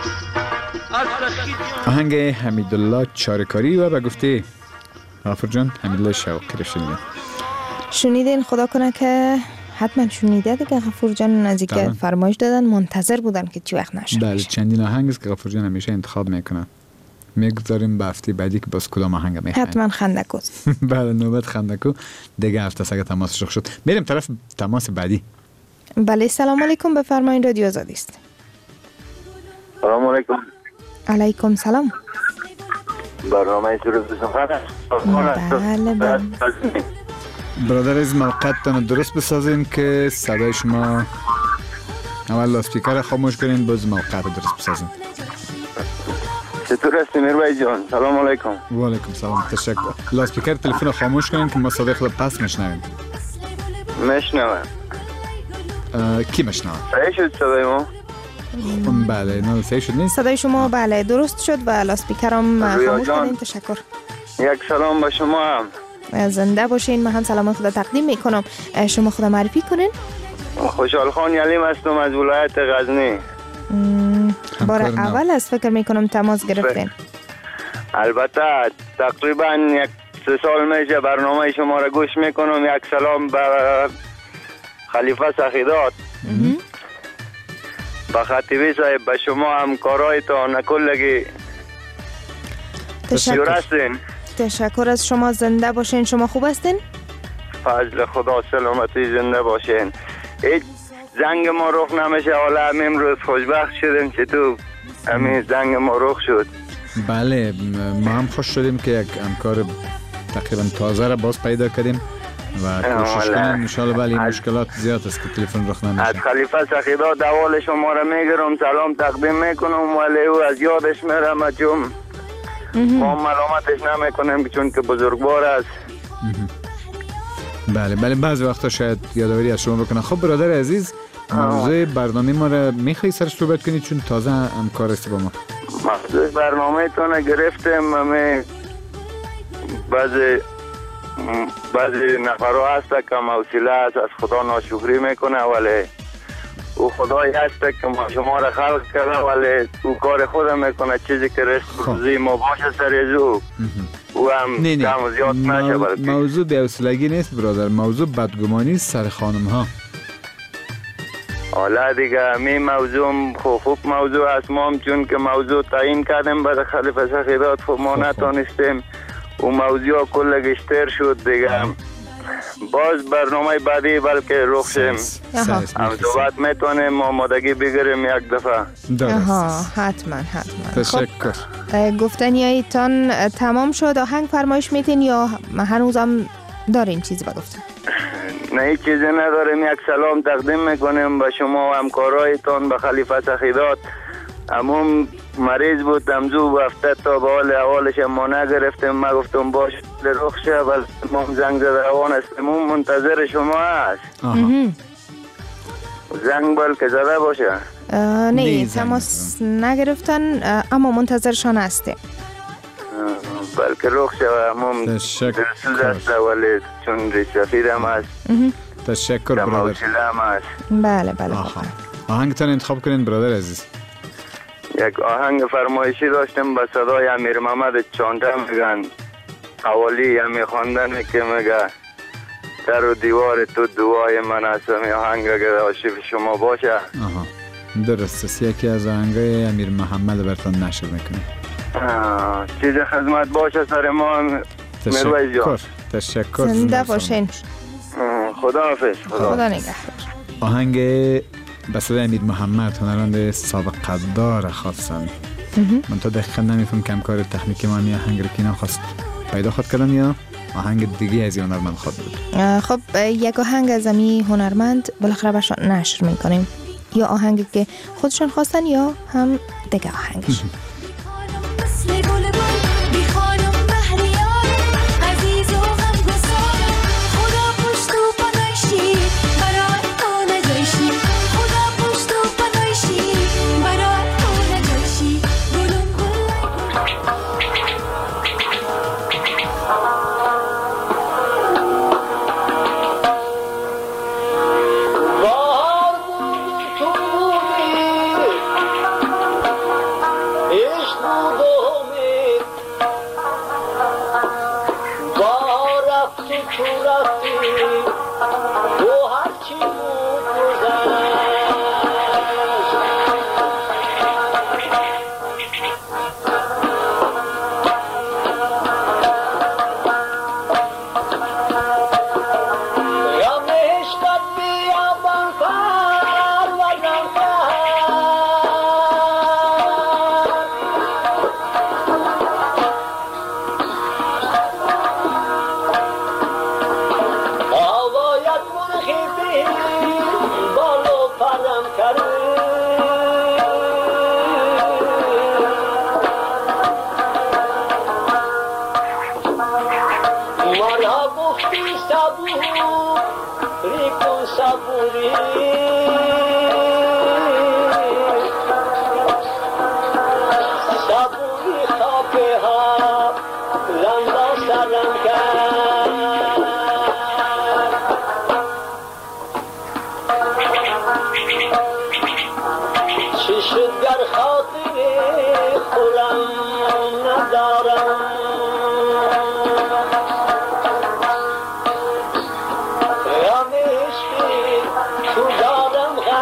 آهنگ حمیدالله چارکاری و به گفته غفور جان حمیدالله شوقی رو شنیدین. خدا کنه که حتما شنیده دیگه. غفور جان از اینکه فرمایش دادن منتظر بودن که چی وقت نشه. بله چندین آهنگ است که غفور جان همیشه انتخاب میکنه. میگذاریم به هفته بعدی که باز کدام آهنگ میخواین. حتما خندکو. بله نوبت خندکو دیگه هفته سگه تماس شد. میریم طرف تماس بعدی. بله سلام علیکم، بفرمایید رادیو آزادی است. سلام علیکم. علیکم سلام. برنامه سرود سخن. بله. برادر از موقعتان درست بسازین که صدای شما اول لاسپیکر خاموش کنین باز موقع درست بسازین. چطور هستی میروی جان؟ سلام علیکم. و علیکم سلام. تشکر. لاسپیکر تلفن خاموش کنین که ما صدای خود پس میشنویم. میشنوم. کی میشنوه؟ صحیح شد صدای ما؟ بله نه صحیح شد نیست؟ صدای شما بله درست شد و لاسپیکرم خاموش کنین. تشکر. یک سلام به شما هم. زنده باشین. من هم سلام خدا تقدیم میکنم. شما خدا معرفی کنین. خوشحال خان یلیم هستم از ولایت غزنی. بار اول از فکر میکنم تماس گرفتین. البته تقریبا 3 سال میشه برنامه شما را گوش میکنم. یک سلام به خلیفه سخیدات، به خطیبی صاحب، به شما همکارایتان کلگی. تشکر از شما. زنده باشین. شما خوب هستین؟ فضل خدا سلامتی زنده باشین. هیچ زنگ ما رخ نمیشه. حالا همین امروز خوشبخت شدیم. چطور همین زنگ ما رخ شد؟ بله ما هم خوش شدیم که یک همکار تقریبا تازه را باز پیدا کردیم و کوشش کنیم انشالله. بله مشکلات زیاد است که تلفن رخ نمیشه. از خلیفه سخیدات دوال شما را میگیرم، سلام تقدیم میکنم، ولی او از یادش میرم چون ما ملامتش نمیکنیم چون که بزرگوار است. بله بعضی وقتا شاید یادآوری از شما بکنم. خب برادر عزیز، موضوع برنامه ما را میخوایی سر صحبت کنید چون تازه همکار است با ما. موضوع برنامه تونه گرفتیم. همه بعضی نفرها هست که موصله است از خدا ناشکری میکنه، ولی او خدایی هست که ما شما را خلق کرده ولی او کار خود میکنه. چیزی که رزق روزی ما باشه سر او او هم کم زیاد نشه. موضوع بی‌حوصلگی نیست برادر، موضوع بدگمانی سر خانم ها. حالا دیگه می موضوع خوب موضوع است. ما هم چون که موضوع تعیین کردیم برای خلیفه سخیدات خب ما نتانستیم او موضوع کل گشتر شد دیگه. باز برنامه بعدی بلکه رخ شیم هم صحبت میتونیم ما آمادگی بگیریم یک دفعه. حتما تشکر. گفتنی هایتان تمام شد؟ آهنگ فرمایش میتین یا هنوزم دارین چیزی بگفتن؟ نه هیچ چیزی نداریم. یک سلام تقدیم میکنیم به شما و همکارایتان به خلیفه سخیدات. همون مریض بود امزو هفته تا به حال احوالش ما نگرفتیم. ما گفتم باش رخ شه ولی ما زنگ زده روان هستیم منتظر شما هست. زنگ بلکه زده باشه. نه تماس نگرفتن اما منتظرشان هستیم. بلکه رخ شه همون دلسوز هست ولی چون ریسفید هم هست. تشکر برادر. بله آهنگتان انتخاب کنین برادر عزیز. یک آهنگ فرمایشی داشتیم به صدای امیر محمد چانده میگن حوالی همی خواندن که میگه در و دیوار تو دعای من هستم. آهنگ اگر عاشق شما باشه. درست است. یکی از آهنگای امیر محمد براتون نشر میکنه. چیز خدمت باشه سر ما مرویز جان. تشکر. زنده باشین. خدا حافظ. خدا نگهدار. آهنگ به صدای امیر محمد هنرمند سابقه دار خواستن. من تا دقیقا نمیفهم که همکار تکنیکی ما می آهنگ رو که خواست پیدا خود کردن یا آهنگ دیگه از هنرمند خواد بود. خب یک آهنگ از امی هنرمند بالاخره برشان نشر میکنیم، یا آهنگی که خودشان خواستن یا هم دیگه آهنگش. تو دارم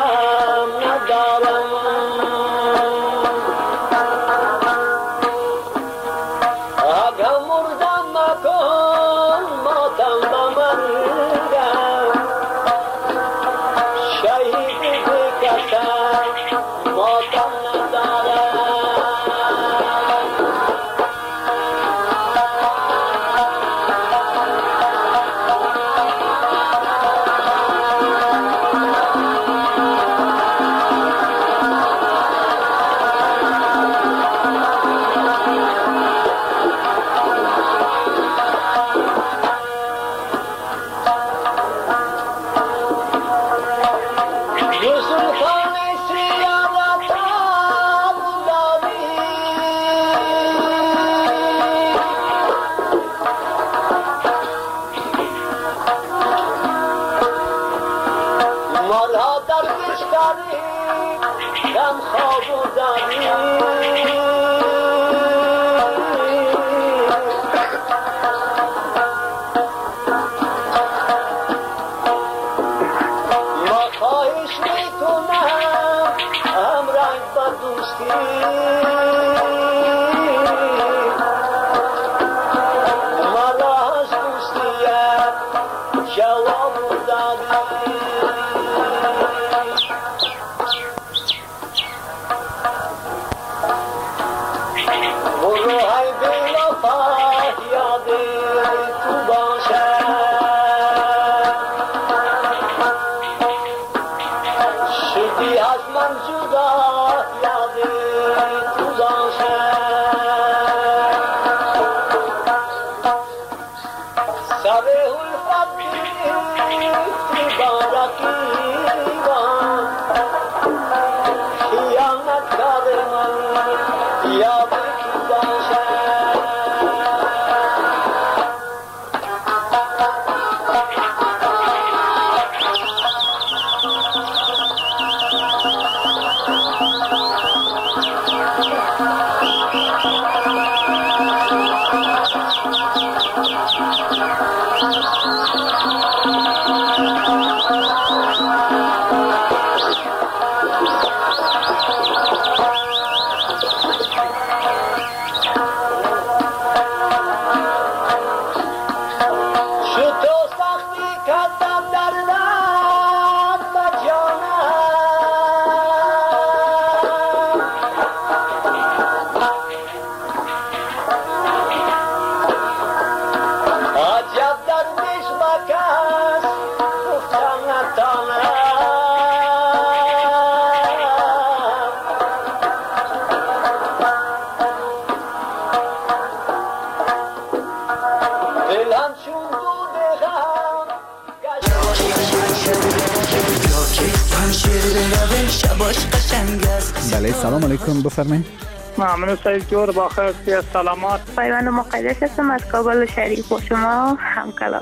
بله سلام علیکم بفرمایید. ممنون سعید جور بخیر سیاد سلامات. پیوند مقدس هستم از کابل شریف و شما همکلام.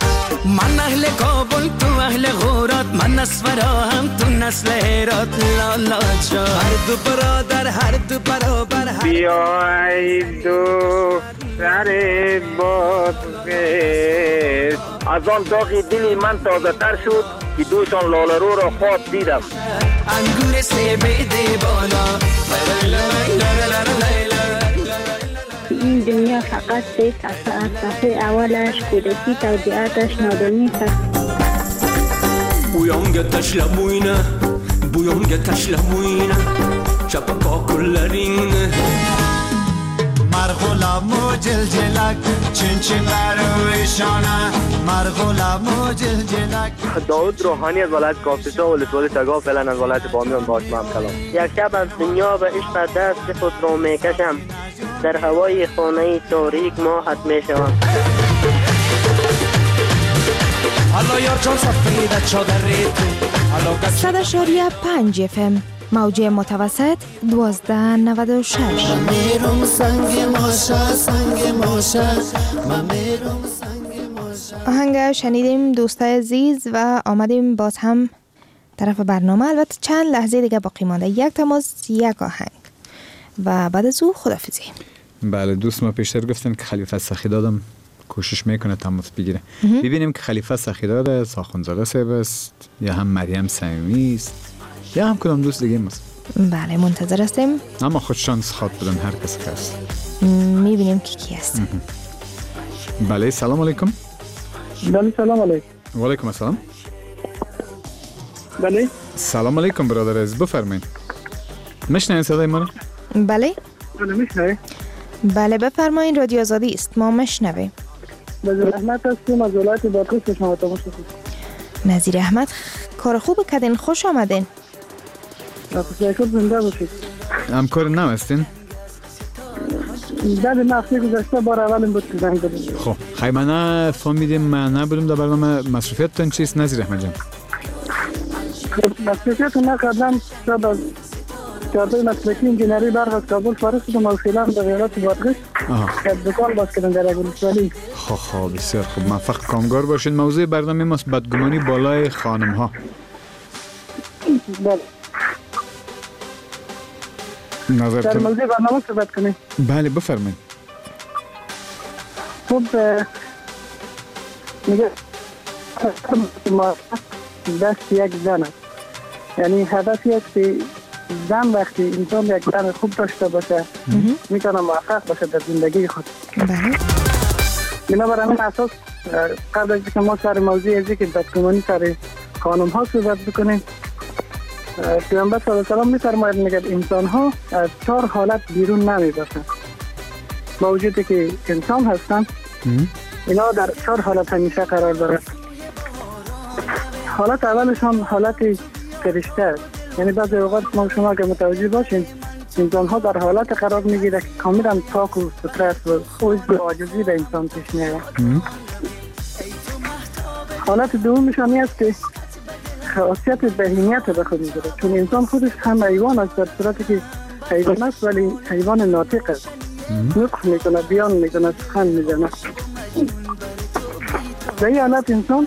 من اهل کابل تو اهل غورات من نسورا هم تو نسل هرات لالا جا هر دو برادر هر دو برابر بیای دو سر باد از آن داغی دلی من تازه تر شد که دوشان لالرو را خواب دیدم. انگور سیبیده بالا این دنیا فقط سه صفحه از صفحه اولش کودکی توضیحاتش نادانی است. Uyange taşlamoyna, buyange taşlamoyna, çapaka kullarine. مرغلامو جلجلک چین چین برویشانه مرغلامو جلجلک. داود روحانی از ولایت کاپیسا و ولسوالی تگاه فعلا از ولایت بامیان باشم همکلام. یک شب از دنیا به عشق دست خود را میکشم در هوای خانه تاریک ماهت میشوم. صد 5 FM موجه متوسط 1296. آهنگ شنیدیم دوستای عزیز و آمدیم باز هم طرف برنامه. البته چند لحظه دیگه باقی مانده، یک تماس یک آهنگ و بعد از او خداحافظی. بله دوست ما پیشتر گفتن که خلیفه سخیدادم کوشش میکنه تماس بگیره. ببینیم که خلیفه سخیداد ساخنزاده صاحب است یا هم مریم صمیمی است یا هم کدام دوست دیگه است. بله منتظر هستیم، اما خود شانس خواد بدن هر کس که هست. میبینیم کی هست. بله سلام علیکم. بله سلام علیکم. و علیکم السلام. بله سلام علیکم برادر عزیز بفرمایید. میشنوید صدای ما رو؟ بله بله میشنوید. بله بفرمایید، رادیو آزادی است، ما میشنویم. نظیر احمد هستم از ولایت بادغیس شما تماس میگیرم. نظیر احمد کار خوب کردین، خوش آمدین. شکر زنده باشید. همکار نو هستین؟ بله من هفته گذشته بار اولم بود که زنگ دادم. خب خیمانه فهمیدیم من نبودم در برنامه. مصروفیتتون چیست نظیر احمد جان؟ مصروفیت نکردم شب از کارتای مسلکی انجینری برق از کابل فارغ شدم و فعلا در ولایت بادغیس دکان باز کردم در ولسوالی. خب بسیار خوب، موفق کامگار باشین. موضوع برنامه ماست بدگمانی بالای خانم ها. بله نظرتون در موضوع برنامه صحبت کنیم. بله بفرمایید. خب میگه دست یک زن است، یعنی هدفی است که زن وقتی انسان یک زن خوب داشته باشه میتونه موفق باشه در زندگی خود. بله. بنابراین این اساس قبل از اینکه ما سر موضوع ازی که بدگمانی سر خانم ها صحبت بکنیم، پیامبر صلی الله علیه و سلم می‌فرماید میگه انسان ها از 4 حالت بیرون نمیباشند. با وجودی که انسان هستند اینا در 4 حالت همیشه قرار دارند. حالت اولشان حالت فرشته است، یعنی بعضی اوقات ما شما که متوجه باشین انسان ها در حالت قرار میگیره که کاملا پاک و سوتره است و عجز و عاجزی به انسان پیش میاد. حالت دومشان است که خاصیت بهینیت به خود میگیره، چون انسان خودش هم حیوان است، در صورتی که حیوان است ولی حیوان ناطق است، نطق میکنه، بیان میکنه، سخن میزنه. در این حالت انسان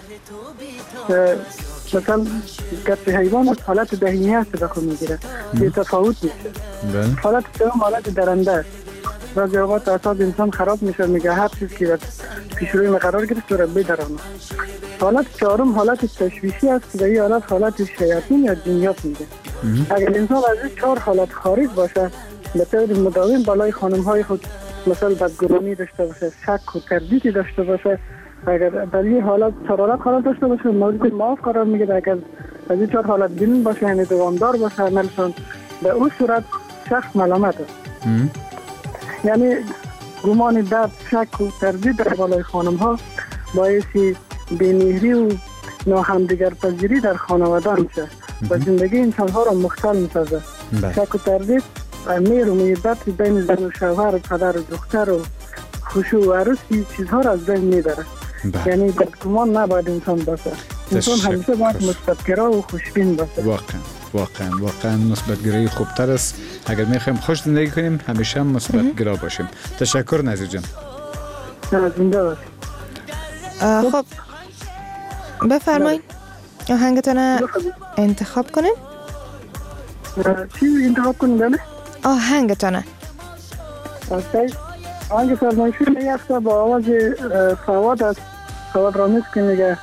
مثلا گرچه حیوان است حالت بهینیت به خود میگیره، یه تفاوت میشه. حالت دوم حالت درنده است، بعضی اوقات اعصاب انسان خراب میشه، میگه هر چیز که در پیش روی ما قرار گرفت رو بدرانه. حالت چهارم حالت تشویشی است که در این حالت شیاطین یا جنیات میگه. اگر انسان از این 4 حالت خارج باشه، به طور مداوم بالای خانم های خود مثلا بدگمانی داشته باشه، شک و تردیدی داشته باشه، اگر در این حالت 4 حالت قرار داشته باشه مورد معاف قرار میگیره. اگر از این 4 حالت بیرون باشه یعنی دوامدار باشه عملشان، به اون صورت شخص ملامت است. یعنی گمان بد، شک و تردید در بالای خانم ها باعثی بی‌مهری و ناهمدیگر پذیری در خانواده میشه و زندگی انسان ها را مختل میسازه. شک و تردید مهر و محبت بین زن و شوهر و پدر و دختر و خشوع و عروسی چیزها را از بین میبره. یعنی بدگمان نباید انسان باشه. انسان همیشه باید مثبت‌گرا و خوشبین باشه. واقعا مثبت‌گرایی خوبتر است. اگر میخوایم خوش زندگی کنیم همیشه هم مثبت‌گرا باشیم. تشکر نظیر جان. زنده باشید. خب بفرمایید آهنگتون انتخاب کنین. چی انتخاب کنین بله؟ آهنگتون. آهنگ فرمایشی میگه با آواز فواد است. فواد رامیز که میگه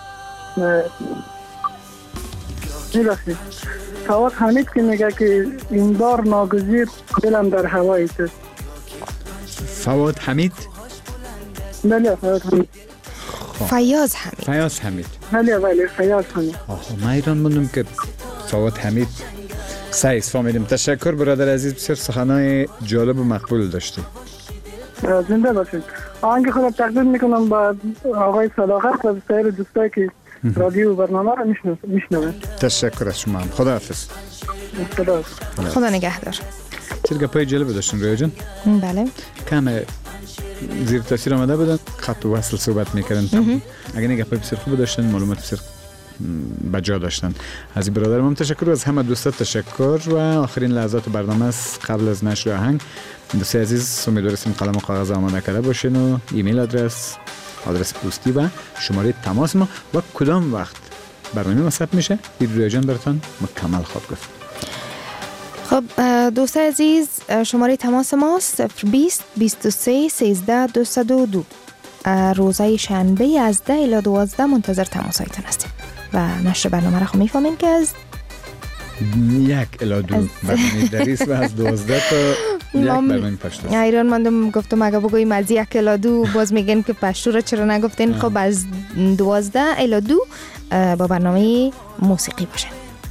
میبخشید فواد حمید که میگه که این بار ناگزیر دلم در هوای تو. فواد حمید؟ بله فواد حمید. فیاض حمید. بله فیاض حمید. ما ایران موندم که فواد حمید سعیز فهمیدم. تشکر برادر عزیز، بسیار سخنای جالب و مقبول داشتی. زنده باشید. آهنگ خودم تقدیم میکنم با آقای صداقت و سایر دوستایی که رادیو و برنامه را میشنوند. تشکر از شما. خداحافظ. خدا نگهدار. چه گپای جالب داشتن رویا جان؟ بله. کم زیر تاثیر آمده بودن، خط و وصل صحبت میکردن. اگر این گپای بسیار خوب داشتن، معلومات بسیار بجا داشتن. از این برادرم تشکر، از همه دوستان تشکر و آخرین لحظات برنامه است قبل از نشر آهنگ. دوستای عزیز امیدوارم قلم و کاغذ آماده کرده باشین و ایمیل آدرس پستی و شماره تماس ما و کدام وقت برنامه ما ثبت میشه رویا جان براتون مکمل خواب گفت. خب دوستای عزیز شماره تماس ما 020 23 13 202 روزهای شنبه از 10 الی 12 منتظر تماسایتان هستیم و نشر برنامه را خب میفهمین که از 1 الی 2 برنامه دریس و از 12 تا یک برنامه پشتو است. ایران مندم گفتم اگه بگوییم از 1 الی 2 باز میگن که پشتو را چرا نگفتین. خب از 12 الی 2 با برنامه موسیقی باشه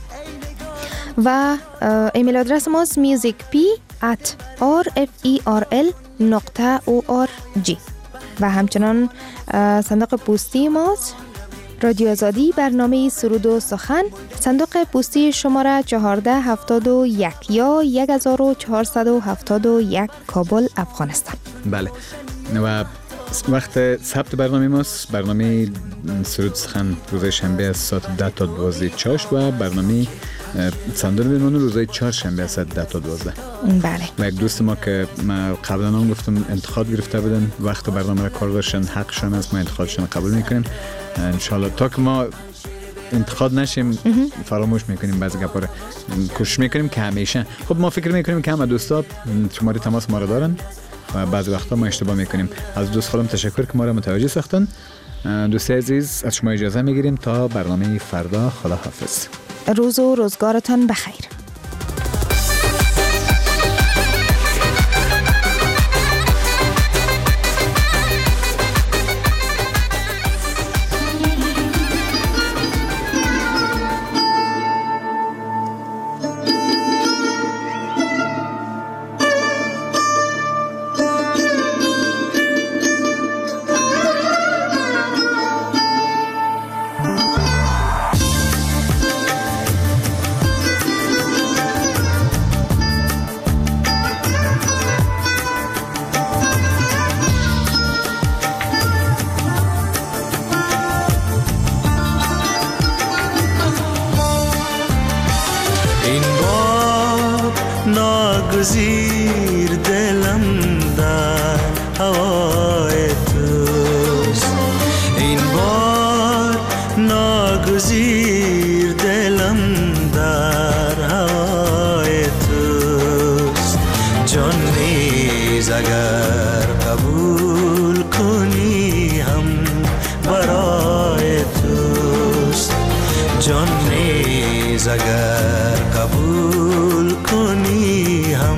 و ایمیل آدرس ماست musicp@rferl.org و همچنان صندوق پستی ماست رادیو آزادی برنامه سرود و سخن، صندوق پستی شماره 1471 یا 1471 کابل افغانستان. بله و وقت ثبت برنامه ماست برنامه سرود سخن روز شنبه از ساعت 10 تا 12 چاشت و برنامه صندوق بیرون روزهای 4 شنبه از 10 تا 12. بله. و یک دوست ما که ما قبلا هم گفتم انتخاب گرفته بودن وقت برنامه را کار داشتن، حقشان است، ما انتخابشان قبول میکنیم ان شاء الله تا که ما انتقاد نشیم فراموش میکنیم بعضی گپا رو، کوشش میکنیم که همیشه خب ما فکر میکنیم که همه دوستا شماره تماس ما رو دارن و بعضی وقتا ما اشتباه میکنیم. از دوست خودم تشکر که ما رو متوجه ساختن. دوستای عزیز از شما اجازه میگیریم تا برنامه فردا. خداحافظ. روز و روزگارتان بخیر. ناگزیر دلم در هوای توست، این بار ناگزیر دلم در هوای توست. جان نیز اگر قبول کنی هم برای توست، جان نیز اگر قبول کنی هم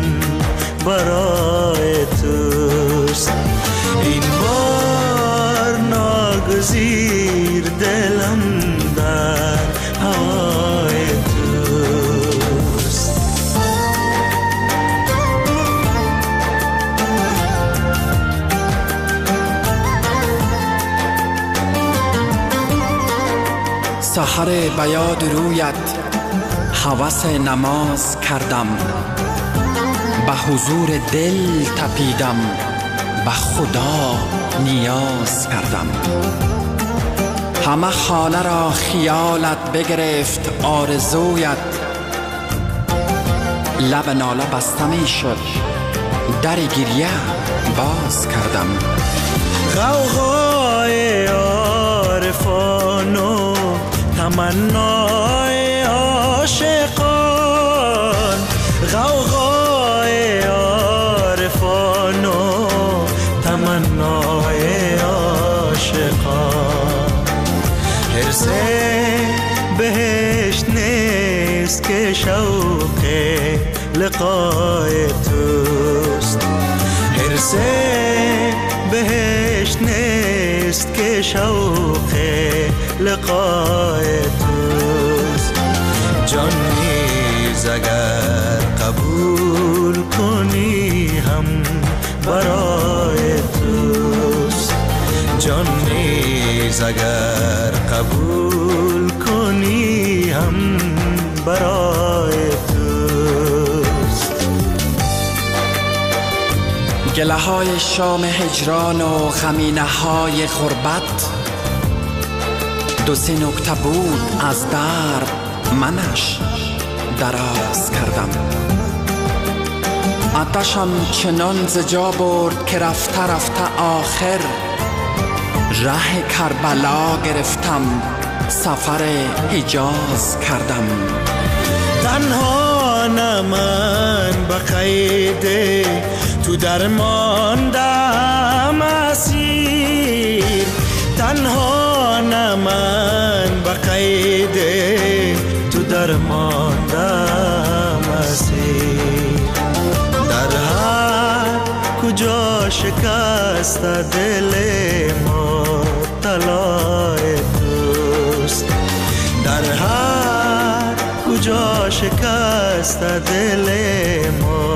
برای توست. این بار ناگزیر دلم در هوای توست. سحر به یاد رویت هوس نماز کردم، به حضور دل تپیدم، به خدا نیاز کردم. همه خانه را خیالت بگرفت آرزویت، لب ناله بسته می شد، در گریه باز کردم. غوغای عارفان و تمنای عاشقان، غوغای عارفان و تمنای عاشقان. حرص بهشت نیست که شوق لقای توست، حرص بهشت نیست که شوق لقای توست. جان نیز اگر قبول کنی هم برای توست، جان نیز اگر قبول کنی هم برای توست. گله های شام هجران و غمینه های غربت، دو سه نکته بود از درد منش دراز کردم. آتشم چنان ز جا برد که رفته رفته آخر ره کربلا گرفتم، سفر حجاز کردم. تنها نه من به قید تو درماندم اسیر، تنها نه من به قید تو درماندم اسیر. در هر کجا شکست دل ما طلای توست، در هر کجا شکست دل ما